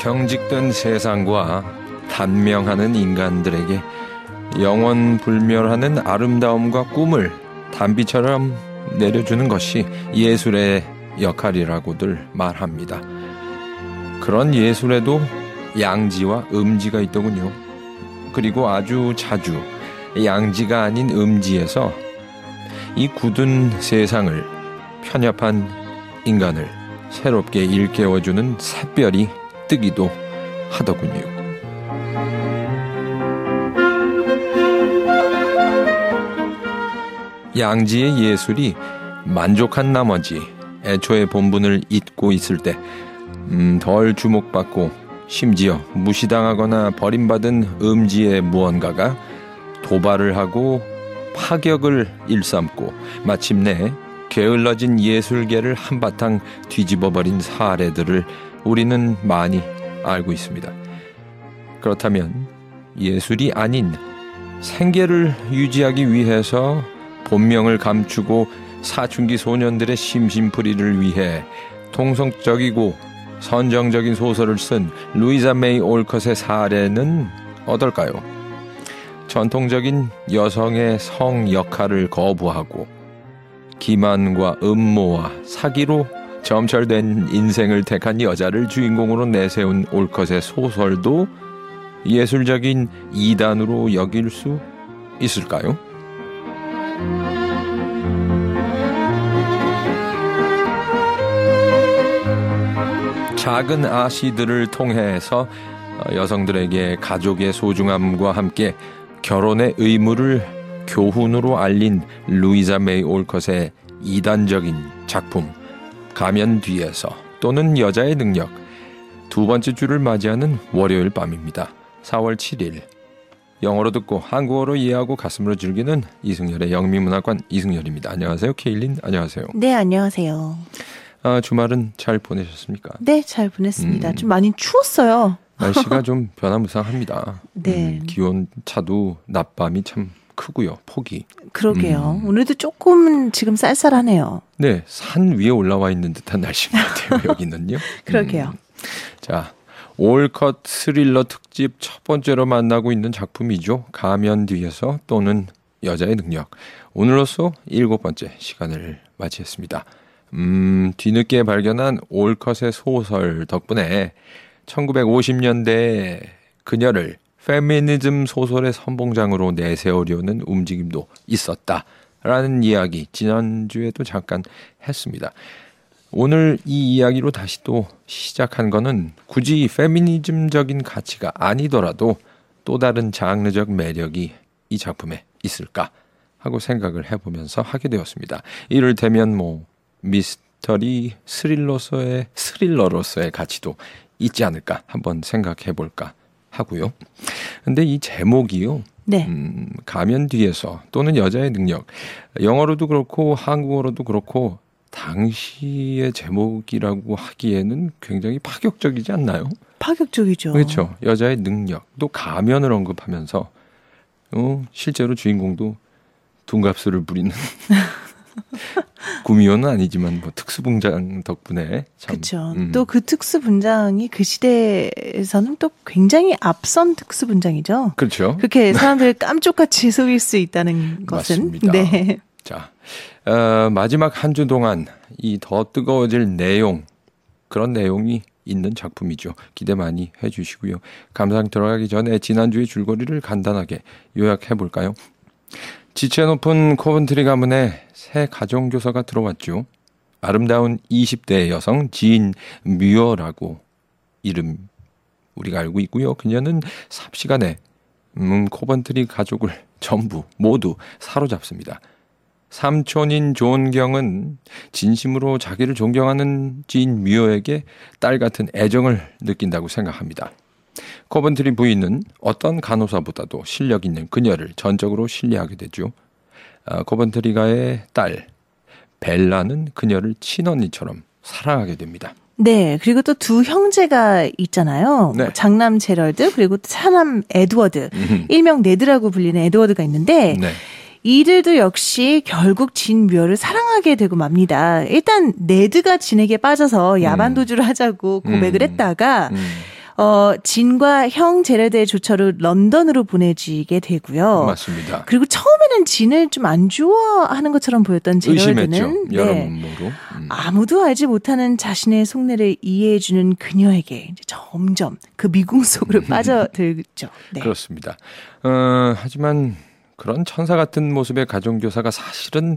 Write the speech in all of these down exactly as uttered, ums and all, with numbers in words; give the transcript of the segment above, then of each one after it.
경직된 세상과 단명하는 인간들에게 영원 불멸하는 아름다움과 꿈을 단비처럼 내려주는 것이 예술의 역할이라고들 말합니다. 그런 예술에도 양지와 음지가 있더군요. 그리고 아주 자주 양지가 아닌 음지에서 이 굳은 세상을, 편협한 인간을 새롭게 일깨워주는 샛별이 뜨기도 하더군요. 양지의 예술이 만족한 나머지 애초의 본분을 잊고 있을 때 음, 덜 주목받고 심지어 무시당하거나 버림받은 음지의 무언가가 도발을 하고 파격을 일삼고 마침내 게을러진 예술계를 한바탕 뒤집어버린 사례들을 우리는 많이 알고 있습니다. 그렇다면 예술이 아닌 생계를 유지하기 위해서 본명을 감추고 사춘기 소년들의 심심풀이를 위해 통성적이고 선정적인 소설을 쓴 루이자 메이 올컷의 사례는 어떨까요? 전통적인 여성의 성 역할을 거부하고 기만과 음모와 사기로 점철된 인생을 택한 여자를 주인공으로 내세운 올컷의 소설도 예술적인 이단으로 여길 수 있을까요? 작은 아시들을 통해서 여성들에게 가족의 소중함과 함께 결혼의 의무를 교훈으로 알린 루이자 메이 올컷의 이단적인 작품 가면 뒤에서 또는 여자의 능력, 두 번째 주를 맞이하는 월요일 밤입니다. 사월 칠일 영어로 듣고 한국어로 이해하고 가슴으로 즐기는 이승열의 영미문학관 이승열입니다. 안녕하세요. 케일린. 안녕하세요. 네, 안녕하세요. 아, 주말은 잘 보내셨습니까? 네, 잘 보냈습니다. 음. 좀 많이 추웠어요. 날씨가 좀 변화무쌍합니다. 네. 음, 기온 차도 낮밤이 참 크고요. 폭이. 그러게요. 음. 오늘도 조금은 지금 쌀쌀하네요. 네, 산 위에 올라와 있는 듯한 날씨인 것 같아요. 여기는요. 그러게요. 음. 자, 올컷 스릴러 특집 첫 번째로 만나고 있는 작품이죠. 가면 뒤에서 또는 여자의 능력. 오늘로써 일곱 번째 시간을 맞이했습니다. 음, 뒤늦게 발견한 올컷의 소설 덕분에 천구백오십 년대 그녀를 페미니즘 소설의 선봉장으로 내세우려는 움직임도 있었다라는 이야기 지난주에도 잠깐 했습니다. 오늘 이 이야기로 다시 또 시작한 거는 굳이 페미니즘적인 가치가 아니더라도 또 다른 장르적 매력이 이 작품에 있을까 하고 생각을 해보면서 하게 되었습니다. 이를테면 뭐 미스터리 스릴러서의 스릴러로서의 가치도 있지 않을까 한번 생각해 볼까 하고요. 근데 이 제목이요. 네. 음, 가면 뒤에서 또는 여자의 능력. 영어로도 그렇고 한국어로도 그렇고 당시의 제목이라고 하기에는 굉장히 파격적이지 않나요? 파격적이죠. 그렇죠. 여자의 능력. 또 가면을 언급하면서 어, 실제로 주인공도 둔갑술을 부리는 구미호는 아니지만 뭐 특수분장 덕분에 참. 그렇죠. 음. 또 그 특수분장이 그 시대에서는 또 굉장히 앞선 특수분장이죠. 그렇죠. 그렇게 사람들을 깜짝같이 속일 수 있다는 것은. 맞습니다. 네. 자, 어, 마지막 한 주 동안 이 더 뜨거워질 내용, 그런 내용이 있는 작품이죠. 기대 많이 해주시고요. 감상 들어가기 전에 지난주의 줄거리를 간단하게 요약해 볼까요? 지체 높은 코븐트리 가문에 새 가정교사가 들어왔죠. 아름다운 이십 대 여성 지인 뮤어라고 이름 우리가 알고 있고요. 그녀는 삽시간에 음, 코븐트리 가족을 전부 모두 사로잡습니다. 삼촌인 존 경은 진심으로 자기를 존경하는 지인 뮤어에게 딸 같은 애정을 느낀다고 생각합니다. 코븐트리 부인은 어떤 간호사보다도 실력 있는 그녀를 전적으로 신뢰하게 되죠. 아, 코븐트리가의 딸 벨라는 그녀를 친언니처럼 사랑하게 됩니다. 네, 그리고 또 두 형제가 있잖아요. 네. 장남 제럴드 그리고 차남 에드워드, 음흠. 일명 네드라고 불리는 에드워드가 있는데 네. 이들도 역시 결국 진 뮤어를 사랑하게 되고 맙니다. 일단 네드가 진에게 빠져서 야반도주를 하자고 고백을 음. 했다가 음. 어, 진과 형 제레드의 조처로 런던으로 보내지게 되고요. 맞습니다. 그리고 처음에는 진을 좀 안 좋아하는 것처럼 보였던 제레드는 의심했죠. 네. 여러모로. 음. 아무도 알지 못하는 자신의 속내를 이해해주는 그녀에게 이제 점점 그 미궁 속으로 빠져들죠. 네. 그렇습니다. 어, 하지만 그런 천사 같은 모습의 가정교사가 사실은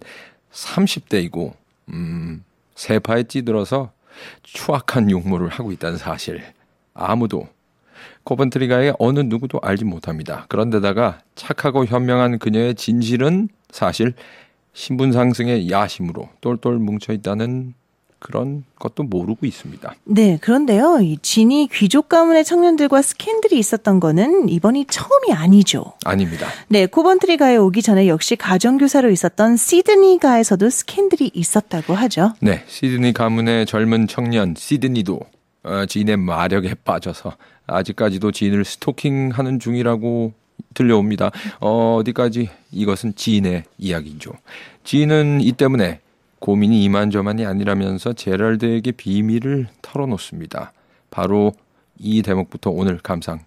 삼십 대이고 음, 세파에 찌들어서 추악한 용모를 하고 있다는 사실 아무도 코번트리가의 어느 누구도 알지 못합니다. 그런데다가 착하고 현명한 그녀의 진실은 사실 신분 상승의 야심으로 똘똘 뭉쳐있다는 그런 것도 모르고 있습니다. 네, 그런데요. 이 진이 귀족 가문의 청년들과 스캔들이 있었던 거는 이번이 처음이 아니죠. 아닙니다. 네, 코번트리가에 오기 전에 역시 가정교사로 있었던 시드니가에서도 스캔들이 있었다고 하죠. 네, 시드니 가문의 젊은 청년 시드니도 어, 진의 마력에 빠져서 아직까지도 진을 스토킹하는 중이라고 들려옵니다. 어, 어디까지 이것은 진의 이야기죠. 진은 이 때문에 고민이 이만저만이 아니라면서 제럴드에게 비밀을 털어놓습니다. 바로 이 대목부터 오늘 감상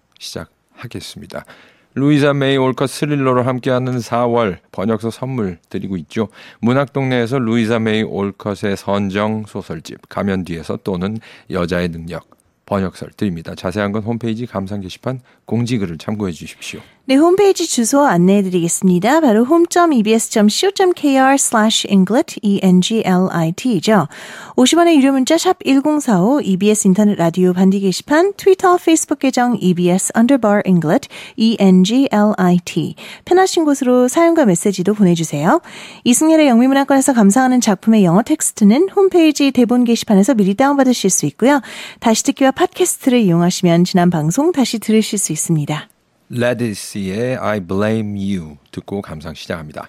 시작하겠습니다. 루이자 메이 올컷 스릴러로 함께하는 사월 번역서 선물 드리고 있죠. 문학동네에서 루이자 메이 올컷의 선정 소설집 가면 뒤에서 또는 여자의 능력 번역서를 드립니다. 자세한 건 홈페이지 감상 게시판 공지글을 참고해 주십시오. 네, 홈페이지 주소 안내해 드리겠습니다. 바로 home.ebs.co.kr slash englit, E-N-G-L-I-T죠. 오십 원의 유료 문자 샵 일공사오, 이비에스 인터넷 라디오 반디 게시판, 트위터, 페이스북 계정 이비에스 underbar englit, E-N-G-L-I-T. 편하신 곳으로 사연과 메시지도 보내주세요. 이승열의 영미문학관에서 감상하는 작품의 영어 텍스트는 홈페이지 대본 게시판에서 미리 다운받으실 수 있고요. 다시 듣기와 팟캐스트를 이용하시면 지난 방송 다시 들으실 수 있습니다. 레디스의 I Blame You 듣고 감상 시작합니다.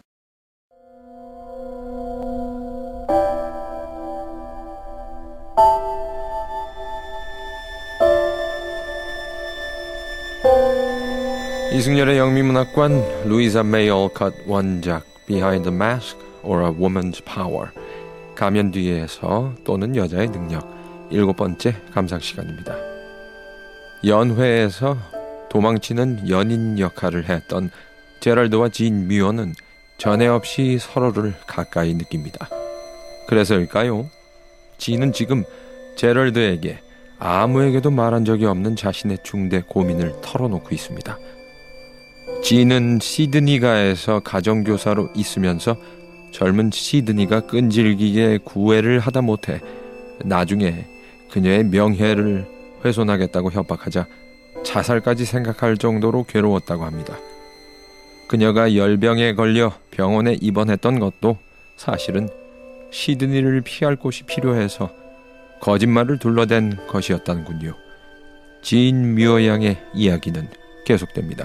이승열의 영미문학관 루이자 메이 올컷 원작 Behind the Mask or a Woman's Power 가면 뒤에서 또는 여자의 능력 일곱 번째 감상 시간입니다. 연회에서 도망치는 연인 역할을 했던 제럴드와 진 뮤어는 전에 없이 서로를 가까이 느낍니다. 그래서일까요? 진은 지금 제럴드에게 아무에게도 말한 적이 없는 자신의 중대 고민을 털어놓고 있습니다. 진은 시드니가에서 가정교사로 있으면서 젊은 시드니가 끈질기게 구애를 하다 못해 나중에 그녀의 명예를 훼손하겠다고 협박하자 자살까지 생각할 정도로 괴로웠다고 합니다. 그녀가 열병에 걸려 병원에 입원했던 것도 사실은 시드니를 피할 곳이 필요해서 거짓말을 둘러댄 것이었다는군요. 진 뮤어 양의 이야기는 계속됩니다.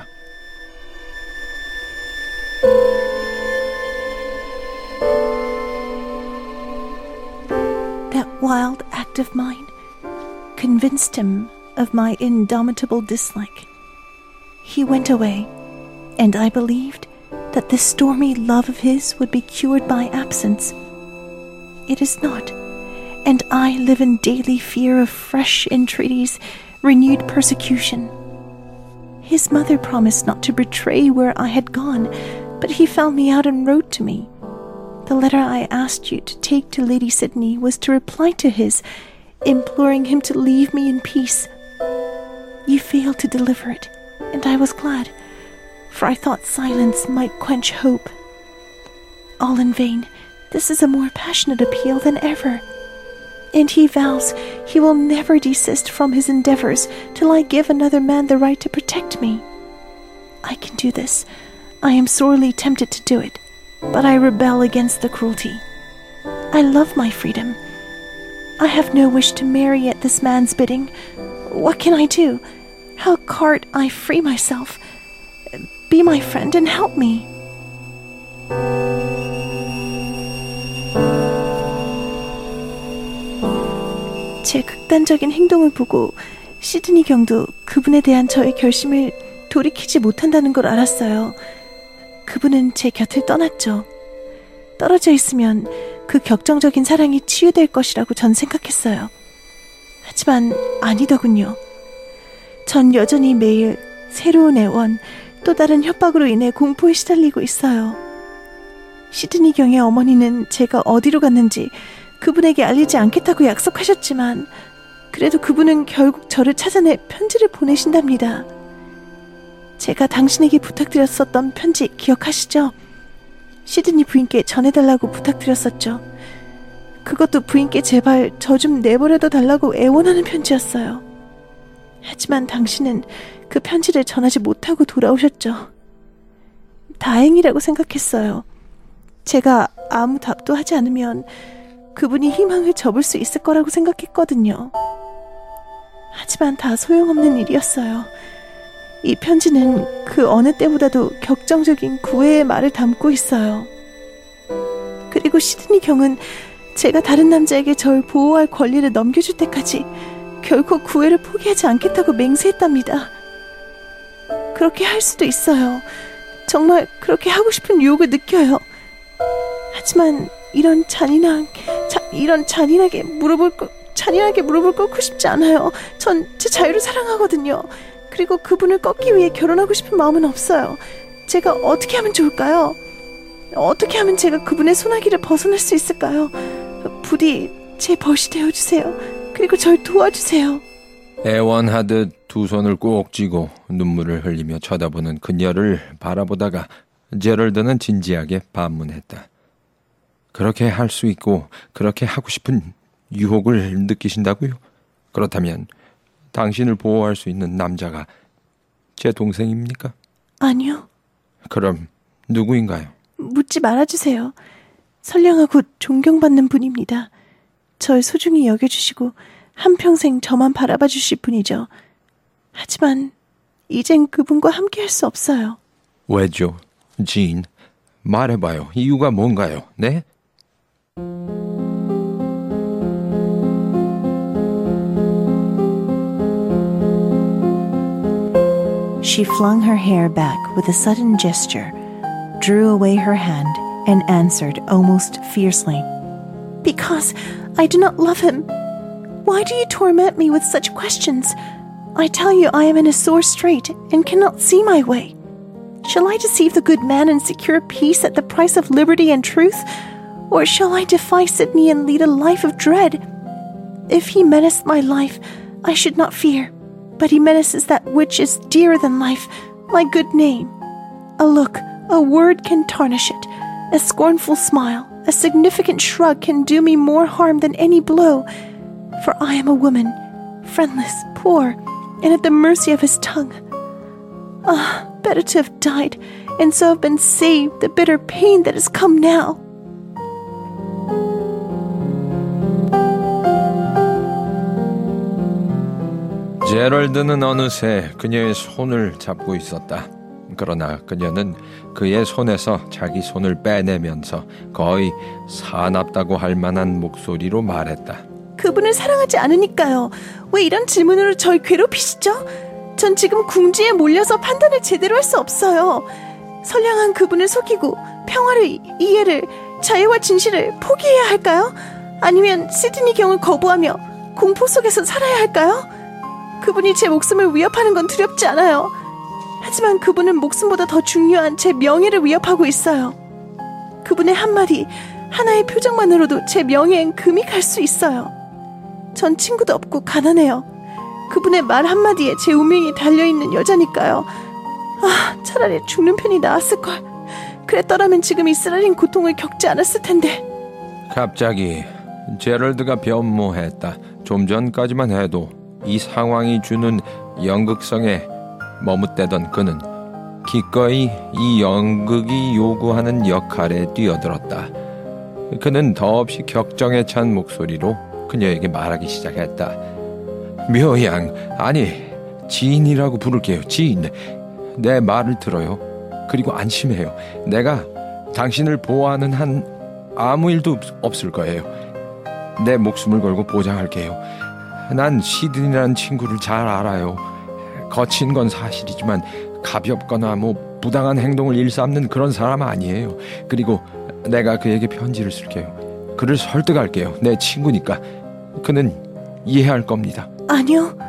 That wild act of mine convinced him of my indomitable dislike. He went away, and I believed that this stormy love of his would be cured by absence. It is not, and I live in daily fear of fresh entreaties, renewed persecution. His mother promised not to betray where I had gone, but he found me out and wrote to me. The letter I asked you to take to Lady Sydney was to reply to his, imploring him to leave me in peace. You failed to deliver it, and I was glad, for I thought silence might quench hope. All in vain. This is a more passionate appeal than ever. And he vows he will never desist from his endeavors till I give another man the right to protect me. I can do this. I am sorely tempted to do it, but I rebel against the cruelty. I love my freedom. I have no wish to marry at this man's bidding. What can I do? How can't I free myself? Be my friend and help me. 제 극단적인 행동을 보고 시드니 경도 그분에 대한 저의 결심을 돌이키지 못한다는 걸 알았어요. 그분은 제 곁을 떠났죠. 떨어져 있으면 그 격정적인 사랑이 치유될 것이라고 전 생각했어요. 하지만 아니더군요. 전 여전히 매일 새로운 애원, 또 다른 협박으로 인해 공포에 시달리고 있어요. 시드니 경의 어머니는 제가 어디로 갔는지 그분에게 알리지 않겠다고 약속하셨지만 그래도 그분은 결국 저를 찾아내 편지를 보내신답니다. 제가 당신에게 부탁드렸었던 편지 기억하시죠? 시드니 부인께 전해달라고 부탁드렸었죠. 그것도 부인께 제발 저 좀 내버려둬 달라고 애원하는 편지였어요. 하지만 당신은 그 편지를 전하지 못하고 돌아오셨죠. 다행이라고 생각했어요. 제가 아무 답도 하지 않으면 그분이 희망을 접을 수 있을 거라고 생각했거든요. 하지만 다 소용없는 일이었어요. 이 편지는 그 어느 때보다도 격정적인 구애의 말을 담고 있어요. 그리고 시드니 경은 제가 다른 남자에게 절 보호할 권리를 넘겨줄 때까지 결코 구애를 포기하지 않겠다고 맹세했답니다. 그렇게 할 수도 있어요. 정말 그렇게 하고 싶은 유혹을 느껴요. 하지만 이런 잔인한, 자, 이런 잔인하게 물어볼 거, 잔인하게 물어볼 거 싶지 않아요. 전 제 자유를 사랑하거든요. 그리고 그분을 꺾기 위해 결혼하고 싶은 마음은 없어요. 제가 어떻게 하면 좋을까요? 어떻게 하면 제가 그분의 소나기를 벗어날 수 있을까요? 부디 제 벗이 되어주세요. 그리고 절 도와주세요. 애원하듯 두 손을 꼭 쥐고 눈물을 흘리며 쳐다보는 그녀를 바라보다가 제럴드는 진지하게 반문했다. 그렇게 할 수 있고 그렇게 하고 싶은 유혹을 느끼신다고요? 그렇다면 당신을 보호할 수 있는 남자가 제 동생입니까? 아니요. 그럼 누구인가요? 묻지 말아주세요. 선량하고 존경받는 분입니다. 절 소중히 여겨주시고 한평생 저만 바라봐 주실 분이죠. 하지만 이젠 그분과 함께 할 수 없어요. 왜죠? 진, 말해봐요. 이유가 뭔가요? 네? She flung her hair back with a sudden gesture, drew away her hand, and answered almost fiercely. Because I do not love him. Why do you torment me with such questions? I tell you I am in a sore strait and cannot see my way. Shall I deceive the good man and secure peace at the price of liberty and truth? Or shall I defy Sydney and lead a life of dread? If he menaced my life, I should not fear. But he menaces that which is dearer than life, my good name. A look, a word can tarnish it. A scornful smile, a significant shrug can do me more harm than any blow. For I am a woman, friendless, poor, and at the mercy of his tongue. Ah, better to have died, and so have been saved the bitter pain that has come now. 제럴드는 어느새 그녀의 손을 잡고 있었다. 그러나 그녀는 그의 손에서 자기 손을 빼내면서 거의 사납다고 할 만한 목소리로 말했다. 그분을 사랑하지 않으니까요. 왜 이런 질문으로 절 괴롭히시죠? 전 지금 궁지에 몰려서 판단을 제대로 할 수 없어요. 선량한 그분을 속이고 평화를, 이해를, 자유와 진실을 포기해야 할까요? 아니면 시드니 경을 거부하며 공포 속에서 살아야 할까요? 그분이 제 목숨을 위협하는 건 두렵지 않아요. 하지만 그분은 목숨보다 더 중요한 제 명예를 위협하고 있어요. 그분의 한마디, 하나의 표정만으로도 제 명예엔 금이 갈 수 있어요. 전 친구도 없고 가난해요. 그분의 말 한마디에 제 운명이 달려있는 여자니까요. 아, 차라리 죽는 편이 나았을걸. 그랬더라면 지금 이스라엘인 고통을 겪지 않았을 텐데. 갑자기 제럴드가 변모했다. 좀 전까지만 해도 이 상황이 주는 연극성에 머뭇대던 그는 기꺼이 이 연극이 요구하는 역할에 뛰어들었다. 그는 더없이 격정에 찬 목소리로 그녀에게 말하기 시작했다. 묘양, 아니 지인이라고 부를게요. 지인, 내 말을 들어요. 그리고 안심해요. 내가 당신을 보호하는 한 아무 일도 없을 거예요. 내 목숨을 걸고 보장할게요. 난 시드니라는 친구를 잘 알아요. 거친 건 사실이지만 가볍거나 뭐 부당한 행동을 일삼는 그런 사람 아니에요. 그리고 내가 그에게 편지를 쓸게요. 그를 설득할게요. 내 친구니까. 그는 이해할 겁니다. 아니요.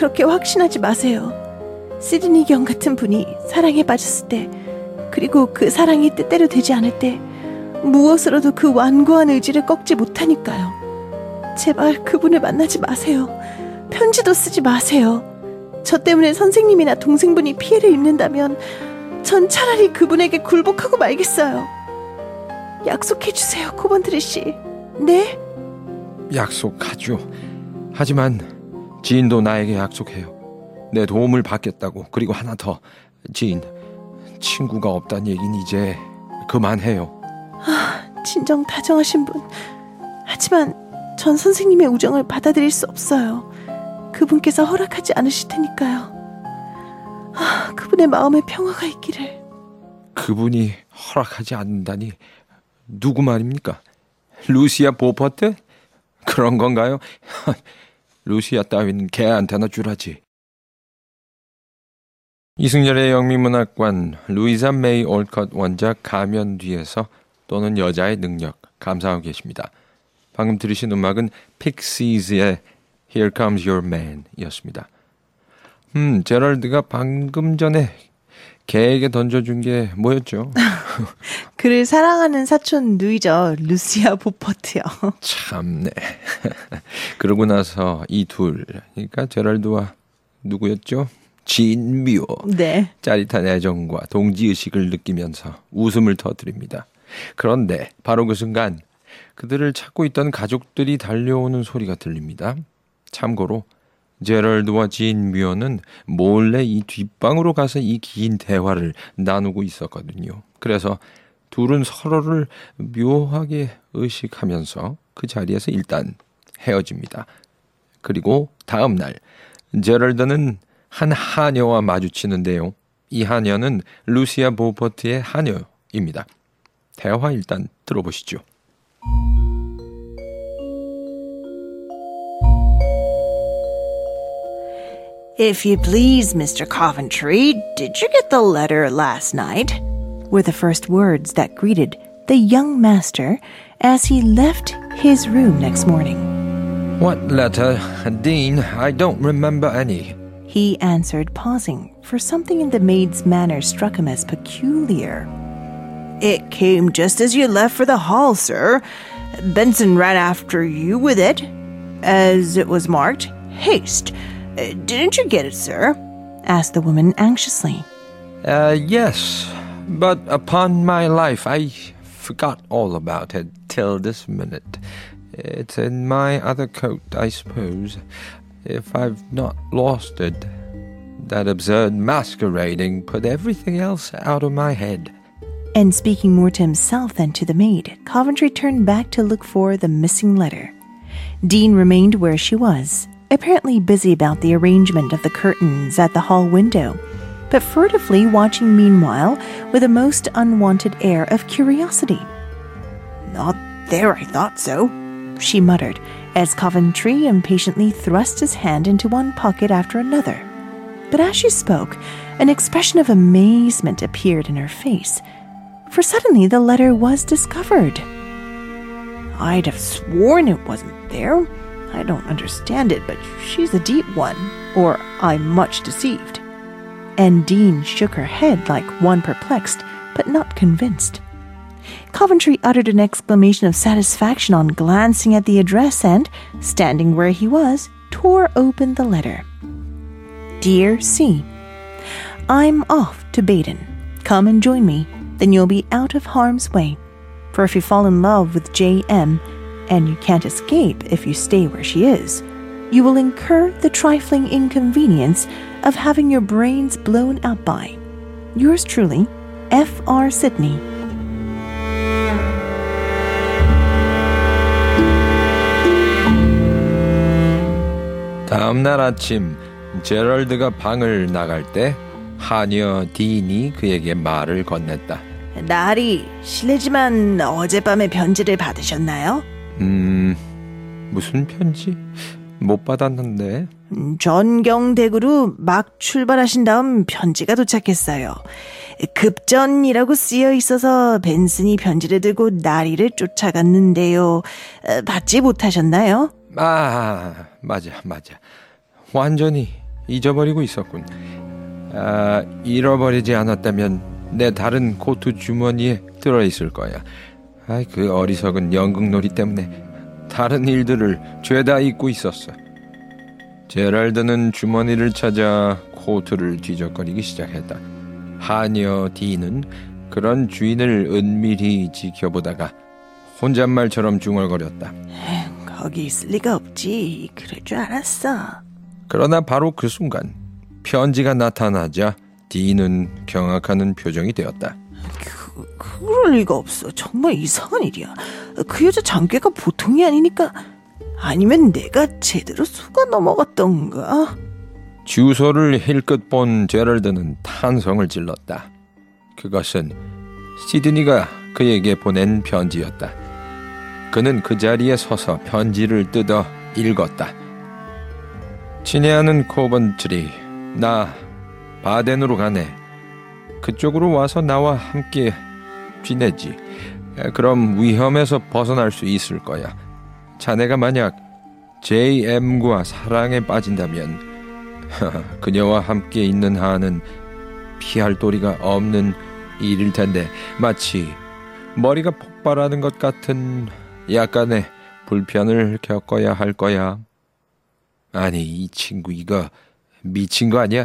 그렇게 확신하지 마세요. 시드니 경 같은 분이 사랑에 빠졌을 때, 그리고 그 사랑이 뜻대로 되지 않을 때 무엇으로도 그 완고한 의지를 꺾지 못하니까요. 제발 그분을 만나지 마세요. 편지도 쓰지 마세요. 저 때문에 선생님이나 동생분이 피해를 입는다면 전 차라리 그분에게 굴복하고 말겠어요. 약속해주세요, 코번트리 씨. 네? 약속하죠. 하지만 지인도 나에게 약속해요. 내 도움을 받겠다고. 그리고 하나 더. 지인, 친구가 없다는 얘기는 이제 그만해요. 아, 진정 다정하신 분. 하지만 전 선생님의 우정을 받아들일 수 없어요. 그분께서 허락하지 않으실 테니까요. 아, 그분의 마음에 평화가 있기를. 그분이 허락하지 않는다니 누구 말입니까? 루시아 보퍼트? 그런 건가요? 루시아 따위는 걔한테나 주라지. 이승열의 영미문학관, 루이사 메이 올컷 원작 가면 뒤에서 또는 여자의 능력 감상하고 계십니다. 방금 들으신 음악은 픽시즈의 Here Comes Your Man 이었습니다. 음, 제럴드가 방금 전에 걔에게 던져준 게 뭐였죠? 그를 사랑하는 사촌 누이죠. 루시아 보퍼트요. 참네. 그러고 나서 이 둘, 그러니까 제럴드와 누구였죠? 진미호. 네. 짜릿한 애정과 동지의식을 느끼면서 웃음을 터뜨립니다. 그런데 바로 그 순간 그들을 찾고 있던 가족들이 달려오는 소리가 들립니다. 참고로 제럴드와 진미호는 몰래 이 뒷방으로 가서 이 긴 대화를 나누고 있었거든요. 그래서 둘은 서로를 묘하게 의식하면서 그 자리에서 일단 헤어집니다. 그리고 다음 날 제럴드는 한 하녀와 마주치는데요. 이 하녀는 루시아 보퍼트의 하녀입니다. 대화 일단 들어보시죠. If you please, Mister Coventry, did you get the letter last night? Were the first words that greeted the young master as he left his room next morning. What letter? Dean, I don't remember any. He answered, pausing, for something in the maid's manner struck him as peculiar. It came just as you left for the hall, sir. Benson ran after you with it, as it was marked, haste. Uh, didn't you get it, sir? Asked the woman anxiously. Uh, yes, but upon my life, I forgot all about it till this minute. It's in my other coat, I suppose. If I've not lost it. That absurd masquerading put everything else out of my head. And speaking more to himself than to the maid, Coventry turned back to look for the missing letter. Dean remained where she was, apparently busy about the arrangement of the curtains at the hall window, but furtively watching meanwhile with a most unwanted air of curiosity. Not there, I thought so, she muttered, as Coventry impatiently thrust his hand into one pocket after another. But as she spoke, an expression of amazement appeared in her face, for suddenly the letter was discovered. I'd have sworn it wasn't there. I don't understand it, but she's a deep one, or I'm much deceived. And Dean shook her head like one perplexed, but not convinced. Coventry uttered an exclamation of satisfaction on glancing at the address and, standing where he was, tore open the letter. Dear C, I'm off to Baden. Come and join me, then you'll be out of harm's way. For if you fall in love with J M, and you can't escape if you stay where she is, you will incur the trifling inconvenience of having your brains blown out by. Yours truly, F R Sidney. 다음 날 아침 제럴드가 방을 나갈 때 하녀 딘이 그에게 말을 건넸다. 날이 실례지만 어젯밤에 편지를 받으셨나요? 음... 무슨 편지? 못 받았는데. 전경대구로 막 출발하신 다음 편지가 도착했어요. 급전이라고 쓰여 있어서 벤슨이 편지를 들고 나리를 쫓아갔는데요. 받지 못하셨나요? 아, 맞아, 맞아. 완전히 잊어버리고 있었군. 아, 잃어버리지 않았다면 내 다른 코트 주머니에 들어있을 거야. 아이, 그 어리석은 연극놀이 때문에 다른 일들을 죄다 잊고 있었어. 제랄드는 주머니를 찾아 코트를 뒤적거리기 시작했다. 하녀 D는 그런 주인을 은밀히 지켜보다가 혼잣말처럼 중얼거렸다. 거기 있을 리가 없지. 그럴 줄 알았어. 그러나 바로 그 순간 편지가 나타나자 D는 경악하는 표정이 되었다. 그, 그럴 리가 없어. 정말 이상한 일이야. 그 여자 장괴가 보통이 아니니까. 아니면 내가 제대로 속아 넘어갔던가? 주소를 힐끗 본 제럴드는 탄성을 질렀다. 그것은 시드니가 그에게 보낸 편지였다. 그는 그 자리에 서서 편지를 뜯어 읽었다. 친애하는 코번트리, 나 바덴으로 가네. 그쪽으로 와서 나와 함께 지내지. 그럼 위험에서 벗어날 수 있을 거야. 자네가 만약 제이엠과 사랑에 빠진다면 그녀와 함께 있는 한은 피할 도리가 없는 일일 텐데, 마치 머리가 폭발하는 것 같은 약간의 불편을 겪어야 할 거야. 아니, 이 친구 이거 미친 거 아니야?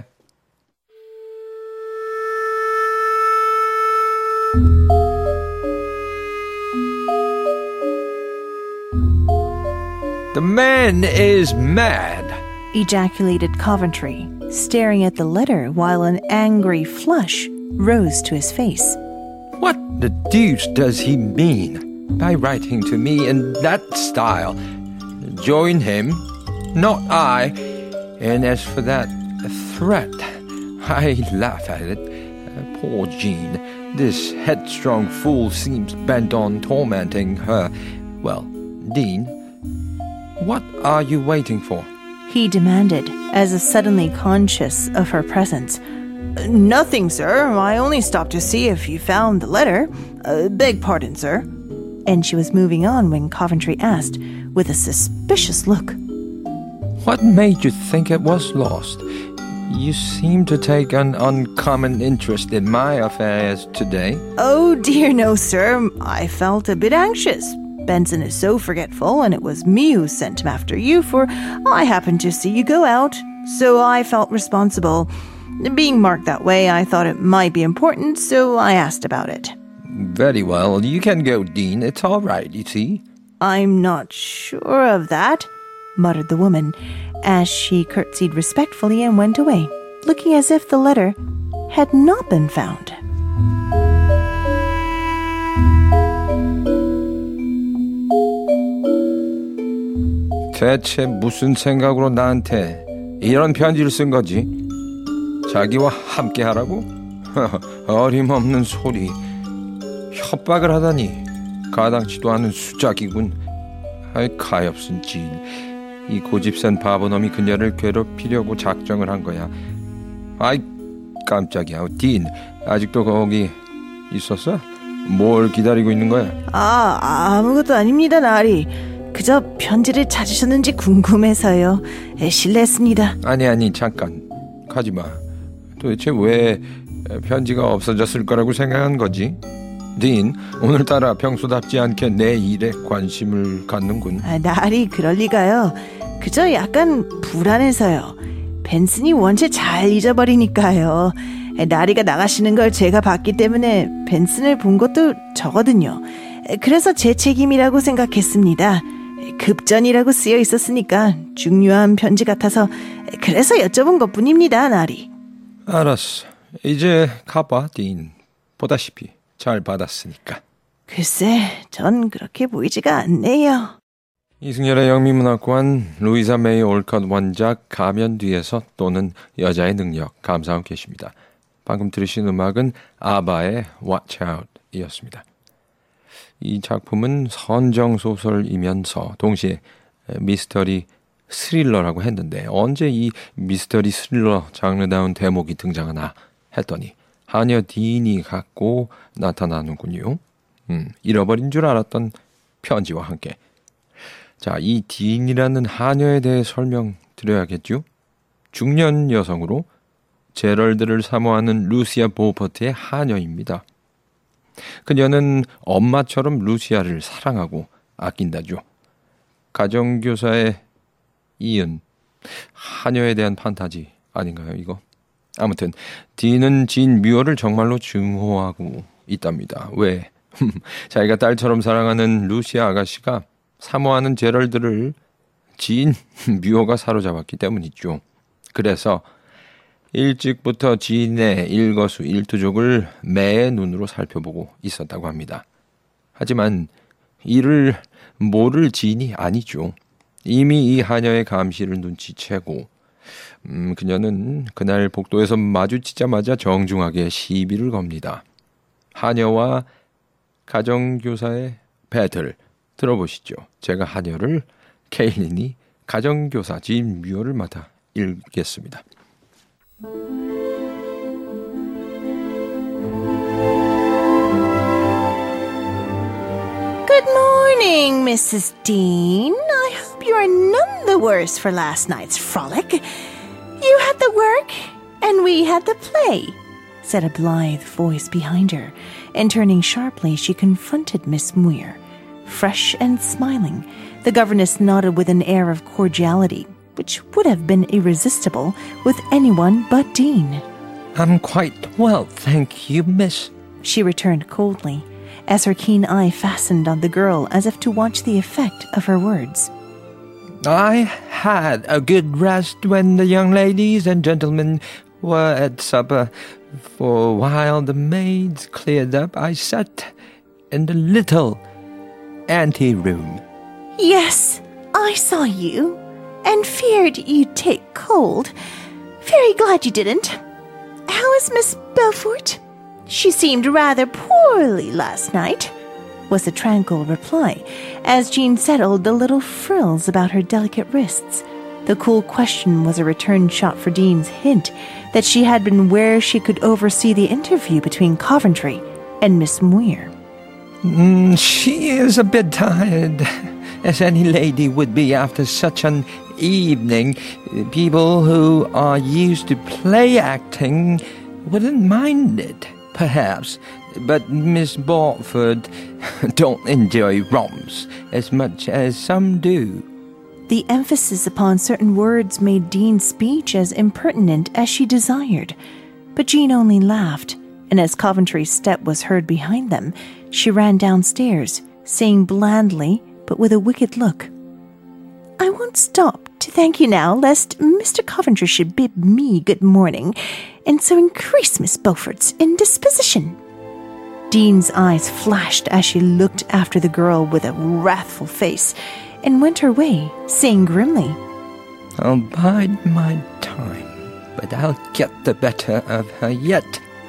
The man is mad, ejaculated Coventry, staring at the letter while an angry flush rose to his face. What the deuce does he mean by writing to me in that style? Join him, not I. And as for that threat, I laugh at it. Poor Jean, this headstrong fool seems bent on tormenting her. Well, Dean, what are you waiting for? He demanded, as if suddenly conscious of her presence. Nothing, sir. I only stopped to see if you found the letter. Uh, beg pardon, sir. And she was moving on when Coventry asked, with a suspicious look. What made you think it was lost? You seem to take an uncommon interest in my affairs today. Oh, dear, no, sir. I felt a bit anxious. Benson is so forgetful, and it was me who sent him after you, for I happened to see you go out, so I felt responsible. Being marked that way, I thought it might be important, so I asked about it. Very well, you can go, Dean. It's all right, you see. I'm not sure of that, muttered the woman, as she curtsied respectfully and went away, looking as if the letter had not been found. 대체 무슨 생각으로 나한테 이런 편지를 쓴 거지? 자기와 함께 하라고? 어림없는 소리. 협박을 하다니 가당치도 않은 수작이군. 아이, 가엾은 진. 이 고집센 바보놈이 그녀를 괴롭히려고 작정을 한 거야. 아이, 깜짝이야. 딘, 아직도 거기 있었어? 뭘 기다리고 있는 거야? 아, 아무것도 아닙니다, 나리. 그저 편지를 찾으셨는지 궁금해서요. 에, 실례했습니다. 아니 아니 잠깐 가지마. 도대체 왜 편지가 없어졌을 거라고 생각한 거지? 딘, 오늘따라 평소답지 않게 내 일에 관심을 갖는군. 아, 나리 그럴 리가요. 그저 약간 불안해서요. 벤슨이 원체 잘 잊어버리니까요. 나리가 나가시는 걸 제가 봤기 때문에 벤슨을 본 것도 저거든요. 그래서 제 책임이라고 생각했습니다. 급전이라고 쓰여 있었으니까 중요한 편지 같아서 그래서 여쭤본 것뿐입니다, 나리. 알았어. 이제 가봐, 딘. 보다시피 잘 받았으니까. 글쎄, 전 그렇게 보이지가 않네요. 이승열의 영미문학관, 루이사 메이 올컷 원작 가면 뒤에서 또는 여자의 능력, 감사하고 계십니다. 방금 들으신 음악은 아바의 Watch Out 이었습니다. 이 작품은 선정소설이면서 동시에 미스터리 스릴러라고 했는데 언제 이 미스터리 스릴러 장르다운 대목이 등장하나 했더니 하녀 딘이 갖고 나타나는군요. 음, 잃어버린 줄 알았던 편지와 함께. 자, 이 딘이라는 하녀에 대해 설명드려야겠죠? 중년 여성으로 제럴드를 사모하는 루시아 보퍼트의 하녀입니다. 그녀는 엄마처럼 루시아를 사랑하고 아낀다죠. 가정교사의 이은, 하녀에 대한 판타지 아닌가요, 이거? 아무튼 딘은 진 뮤어를 정말로 증오하고 있답니다. 왜? 자기가 딸처럼 사랑하는 루시아 아가씨가 사모하는 제럴드를 진 뮤어가 사로잡았기 때문이죠. 그래서 일찍부터 진의 일거수 일투족을 매의 눈으로 살펴보고 있었다고 합니다. 하지만 이를 모를 진이 아니죠. 이미 이 하녀의 감시를 눈치채고 음, 그녀는 그날 복도에서 마주치자마자 정중하게 시비를 겁니다. 하녀와 가정교사의 배틀 들어보시죠. 제가 하녀를, 케일린이 가정교사 진 뮤어를 맡아 읽겠습니다. Good morning, Missus Dean. I hope you are none the worse for last night's frolic. You had the work, and we had the play, said a blithe voice behind her, and turning sharply, she confronted Miss Muir. Fresh and smiling, the governess nodded with an air of cordiality, which would have been irresistible with anyone but Dean. I'm quite well, thank you, miss, she returned coldly, as her keen eye fastened on the girl as if to watch the effect of her words. I had a good rest when the young ladies and gentlemen were at supper. For while the maids cleared up, I sat in the little ante-room. Yes, I saw you, and feared you'd take cold. Very glad you didn't. How is Miss Belfort? She seemed rather poorly last night, was the tranquil reply, as Jean settled the little frills about her delicate wrists. The cool question was a return shot for Dean's hint that she had been where she could oversee the interview between Coventry and Miss Muir. Mm, she is a bit tired, as any lady would be after such an evening. People who are used to play acting wouldn't mind it, perhaps, but Miss Bartford don't enjoy romps as much as some do. The emphasis upon certain words made Dean's speech as impertinent as she desired, but Jean only laughed, and as Coventry's step was heard behind them, she ran downstairs, saying blandly, but with a wicked look, I won't stop to thank you now, lest Mister Coventry should bid me good morning, and so increase Miss Beaufort's indisposition. Dean's eyes flashed as she looked after the girl with a wrathful face, and went her way, saying grimly, I'll bide my time, but I'll get the better of her yet.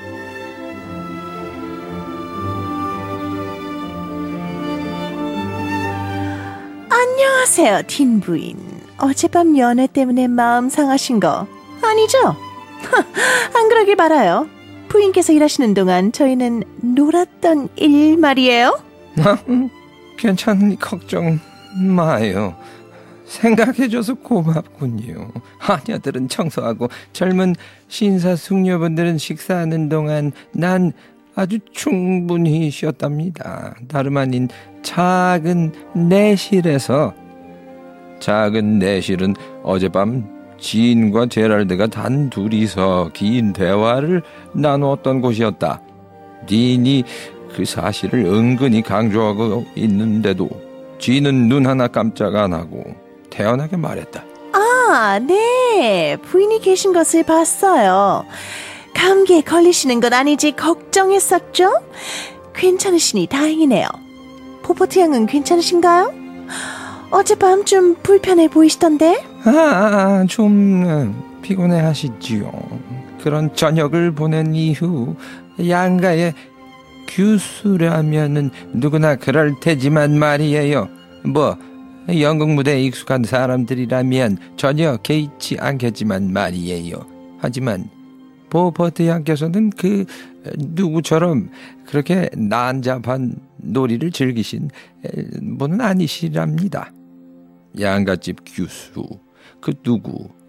안녕하세요, 딘 부인. 어젯밤 연애 때문에 마음 상하신 거 아니죠? 안 그러길 바라요. 부인께서 일하시는 동안 저희는 놀았던 일 말이에요. 괜찮으니 걱정 마요. 생각해줘서 고맙군요. 하녀들은 청소하고 젊은 신사숙녀분들은 식사하는 동안 난 아주 충분히 쉬었답니다. 다름 아닌 작은 내실에서. 작은 내실은 어젯밤 진과 제랄드가 단 둘이서 긴 대화를 나누었던 곳이었다. 딘이 그 사실을 은근히 강조하고 있는데도 진은 눈 하나 깜짝 안 하고 태연하게 말했다. 아, 네. 부인이 계신 것을 봤어요. 감기에 걸리시는 건 아니지 걱정했었죠? 괜찮으시니 다행이네요. 보포트 양은 괜찮으신가요? 어젯밤 좀 불편해 보이시던데? 아, 좀 피곤해 하시지요. 그런 저녁을 보낸 이후 양가의 규수라면은 누구나 그럴 테지만 말이에요. 뭐 연극 무대에 익숙한 사람들이라면 전혀 개의치 않겠지만 말이에요. 하지만 보버트 양께서는 그 누구처럼 그렇게 난잡한 놀이를 즐기신 분은 아니시랍니다. 양갓집 규수, 그 누구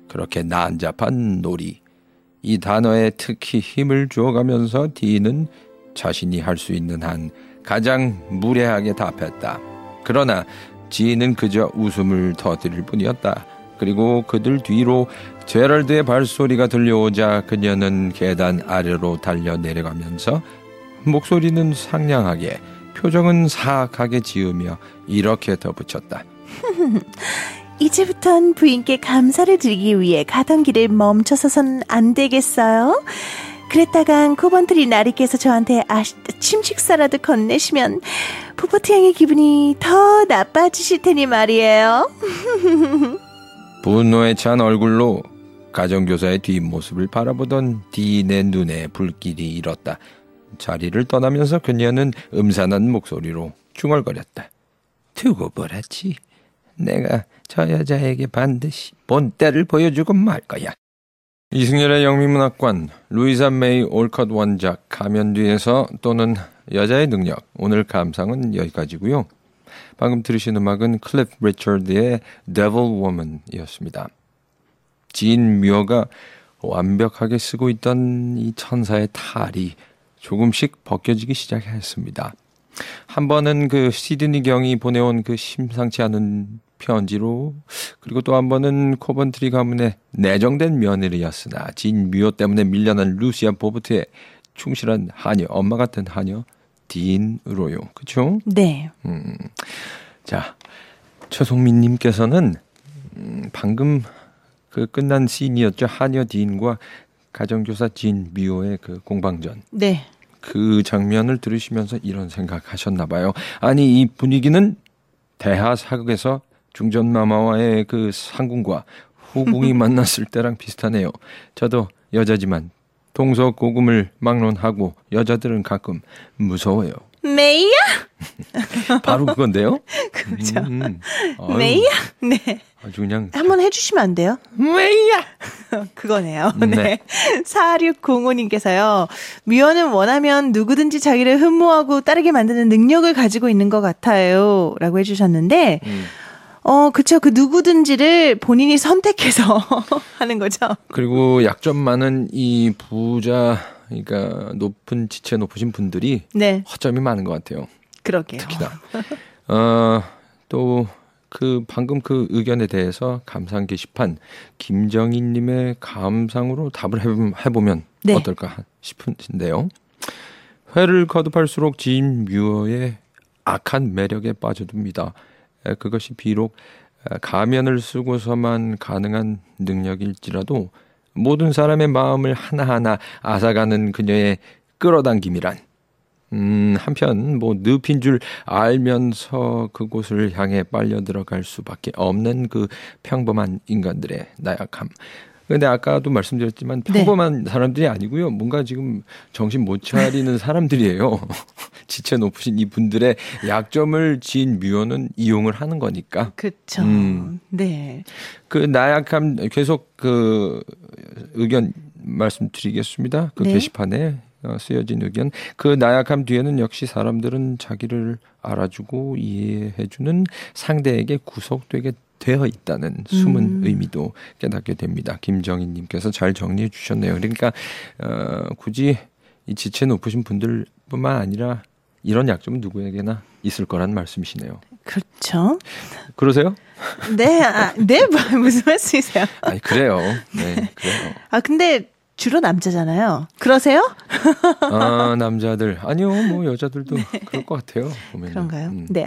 그렇게 난잡한 놀이. 이 단어에 특히 힘을 주어가면서 디는 자신이 할 수 있는 한 가장 무례하게 답했다. 그러나 지인은 그저 웃음을 터뜨릴 뿐이었다. 그리고 그들 뒤로 제럴드의 발소리가 들려오자 그녀는 계단 아래로 달려 내려가면서 목소리는 상냥하게, 표정은 사악하게 지으며 이렇게 덧붙였다. 이제부턴 부인께 감사를 드리기 위해 가던 길을 멈춰서선 안 되겠어요? 그랬다간 코번트리 나리께서 저한테 아, 침식사라도 건네시면 포퍼트 양의 기분이 더 나빠지실 테니 말이에요. 분노에 찬 얼굴로 가정교사의 뒷모습을 바라보던 디인의 눈에 불길이 일었다. 자리를 떠나면서 그녀는 음산한 목소리로 중얼거렸다. 두고 보라지. 내가 저 여자에게 반드시 본때를 보여주고 말 거야. 이승열의 영미문학관, 루이사 메이 올컷 원작, 가면 뒤에서 또는 여자의 능력. 오늘 감상은 여기까지고요. 방금 들으신 음악은 클리프 리처드의 Devil Woman이었습니다. 진 뮤어가 완벽하게 쓰고 있던 이 천사의 탈이 조금씩 벗겨지기 시작했습니다. 한 번은 그 시드니 경이 보내온 그 심상치 않은 편지로, 그리고 또 한 번은 코번트리 가문의 내정된 며느리였으나 진 뮤어 때문에 밀려난 루시아 보브트의 충실한 하녀, 엄마 같은 하녀 딘으로요. 그렇죠? 네. 음, 자, 최송민님께서는 음, 방금 그 끝난 씬이었죠. 하녀 딘과 가정교사 진 뮤어의 그 공방전. 네. 그 장면을 들으시면서 이런 생각하셨나 봐요. 아니, 이 분위기는 대하 사극에서 중전마마와의 그 상궁과 후궁이 만났을 때랑 비슷하네요. 저도 여자지만 동서고금을 막론하고 여자들은 가끔 무서워요. 메이야? 바로 그건데요. 그죠. 음, 메이야? 네. 아주 그냥 한번 해주시면 안 돼요? 메이야. 그거네요. 네. 네. 사육공오님께서요. 뮤어는 원하면 누구든지 자기를 흠모하고 따르게 만드는 능력을 가지고 있는 것 같아요. 라고 해주셨는데 음. 어, 그쵸. 그 누구든지를 본인이 선택해서 하는 거죠. 그리고 약점 많은 이 부자, 그러니까 높은 지체 높으신 분들이 네. 허점이 많은 것 같아요. 그러게요. 특히나. 어, 또 그 방금 그 의견에 대해서 감상 게시판 김정희님의 감상으로 답을 해보면 네. 어떨까 싶은데요. 회를 거듭할수록 진 뮤어의 악한 매력에 빠져듭니다. 그것이 비록 가면을 쓰고서만 가능한 능력일지라도 모든 사람의 마음을 하나하나 앗아가는 그녀의 끌어당김이란 음, 한편 뭐 늪인 줄 알면서 그곳을 향해 빨려 들어갈 수밖에 없는 그 평범한 인간들의 나약함. 근데 아까도 말씀드렸지만 평범한 네. 사람들이 아니고요. 뭔가 지금 정신 못 차리는 사람들이에요. 지체 높으신 이 분들의 약점을 진 뮤어는 이용을 하는 거니까. 그렇죠. 음. 네. 그 나약함 계속 그 의견 말씀드리겠습니다. 그 네. 게시판에 쓰여진 의견. 그 나약함 뒤에는 역시 사람들은 자기를 알아주고 이해해주는 상대에게 구속되게 되어 있다는 숨은 음. 의미도 깨닫게 됩니다. 김정희님께서 잘 정리해 주셨네요. 그러니까 어, 굳이 이 지체 높으신 분들뿐만 아니라 이런 약점은 누구에게나 있을 거란 말씀이시네요. 그렇죠. 그러세요? 네, 아, 네, 무슨 말씀이세요? 아니 그래요. 네, 그래요. 아 근데 주로 남자잖아요. 그러세요? 아, 남자들. 아니요, 뭐 여자들도 네. 그럴 것 같아요. 보면은. 그런가요? 음. 네,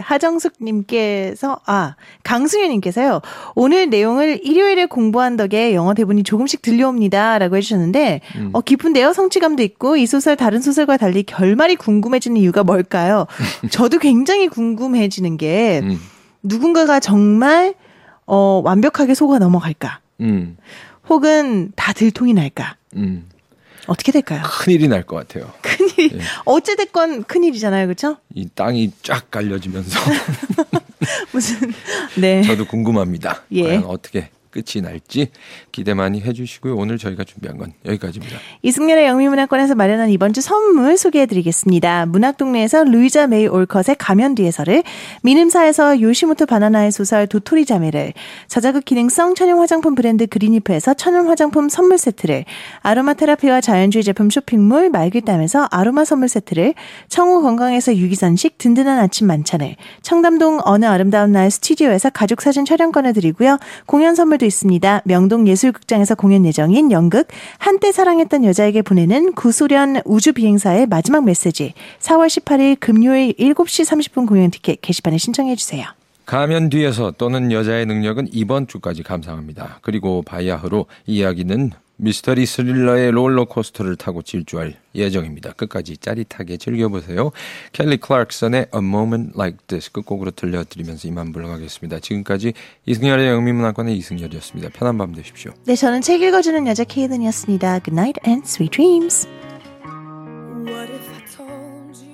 하정숙님께서 아 강승윤님께서요. 오늘 내용을 일요일에 공부한 덕에 영어 대본이 조금씩 들려옵니다라고 해주셨는데 음. 어, 깊은데요. 성취감도 있고 이 소설 다른 소설과 달리 결말이 궁금해지는 이유가 뭘까요? 저도 굉장히 궁금해지는 게 음. 누군가가 정말 어, 완벽하게 속아 넘어갈까? 음. 혹은 다 들통이 날까? 음. 어떻게 될까요? 큰일이 날 것 같아요. 큰일. 네. 어찌됐건 큰일이잖아요. 그렇죠? 이 땅이 쫙 갈려지면서. 무슨 네. 저도 궁금합니다. 예. 과연 어떻게 끝이 날지 기대 많이 해주시고요. 오늘 저희가 준비한 건 여기까지입니다. 이승열의 영미문학관에서 마련한 이번 주 선물 소개해드리겠습니다. 문학동네에서 루이자 메이 올컷의 가면 뒤에서를, 미ንም사에서 요시모토 바나나의 소설 도토리 자매를, 저자극 기능성 천연 화장품 브랜드 그린리프에서 천연 화장품 선물 세트를, 아로마 테라피와 자연주의 제품 쇼핑몰 말길담에서 아로마 선물 세트를, 청우 건강에서 유기선식 든든한 아침 만찬을, 청담동 어느 아름다운 날 스튜디오에서 가족사진 촬영권을 드리고요. 공연 선물도 있습니다. 명동 예술극장에서 공연 예정인 연극 한때 사랑했던 여자에게 보내는 구소련 우주비행사의 마지막 메시지, 사월 십팔일 금요일 일곱 시 삼십 분 공연 티켓 게시판에 신청해 주세요. 가면 뒤에서 또는 여자의 능력은 이번 주까지 감상합니다. 그리고 바야흐로 이야기는 미스터리 스릴러의 롤러코스터를 타고 질주할 예정입니다. 끝까지 짜릿하게 즐겨보세요. 켈리 클락슨의 A Moment Like This 끝곡으로 들려드리면서 이만 물러가겠습니다. 지금까지 이승열의 영미문학관의 이승열이었습니다. 편한 밤 되십시오. 네, 저는 책 읽어주는 여자 케이든이었습니다. Good night and sweet dreams. What if I told you